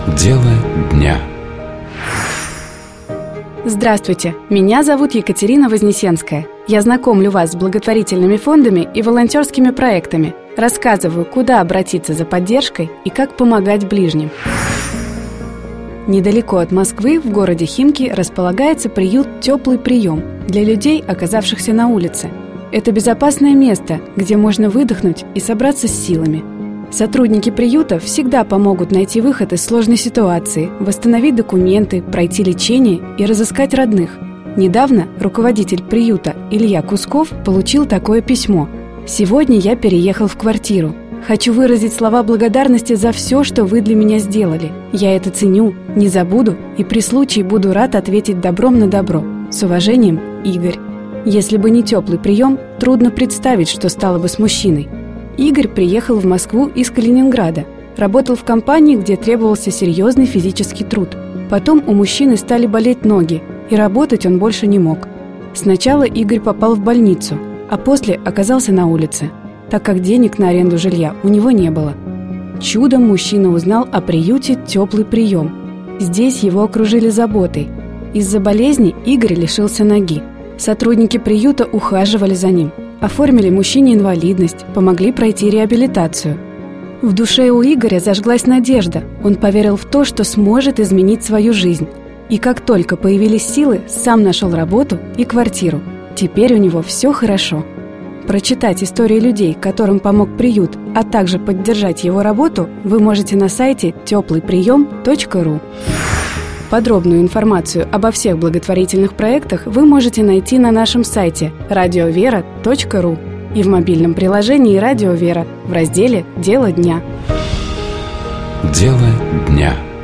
Дело дня. Здравствуйте, меня зовут Екатерина Вознесенская. Я знакомлю вас с благотворительными фондами и волонтерскими проектами, рассказываю, куда обратиться за поддержкой и как помогать ближним. Недалеко от Москвы, в городе Химки, располагается приют «Теплый прием» для людей, оказавшихся на улице. Это безопасное место, где можно выдохнуть и собраться с силами. Сотрудники приюта всегда помогут найти выход из сложной ситуации, восстановить документы, пройти лечение и разыскать родных. Недавно руководитель приюта Илья Кусков получил такое письмо. «Сегодня я переехал в квартиру. Хочу выразить слова благодарности за все, что вы для меня сделали. Я это ценю, не забуду и при случае буду рад ответить добром на добро. С уважением, Игорь». Если бы не теплый прием, трудно представить, что стало бы с мужчиной. Игорь приехал в Москву из Калининграда. Работал в компании, где требовался серьезный физический труд. Потом у мужчины стали болеть ноги, и работать он больше не мог. Сначала Игорь попал в больницу, а после оказался на улице, так как денег на аренду жилья у него не было. Чудом мужчина узнал о приюте «Теплый прием». Здесь его окружили заботой. Из-за болезни Игорь лишился ноги. Сотрудники приюта ухаживали за ним, оформили мужчине инвалидность, помогли пройти реабилитацию. В душе у Игоря зажглась надежда. Он поверил в то, что сможет изменить свою жизнь. И как только появились силы, сам нашел работу и квартиру. Теперь у него все хорошо. Прочитать истории людей, которым помог приют, а также поддержать его работу, вы можете на сайте теплыйприем.ру. Подробную информацию обо всех благотворительных проектах вы можете найти на нашем сайте radiovera.ru и в мобильном приложении «Радио Вера» в разделе «Дело дня». Дело дня.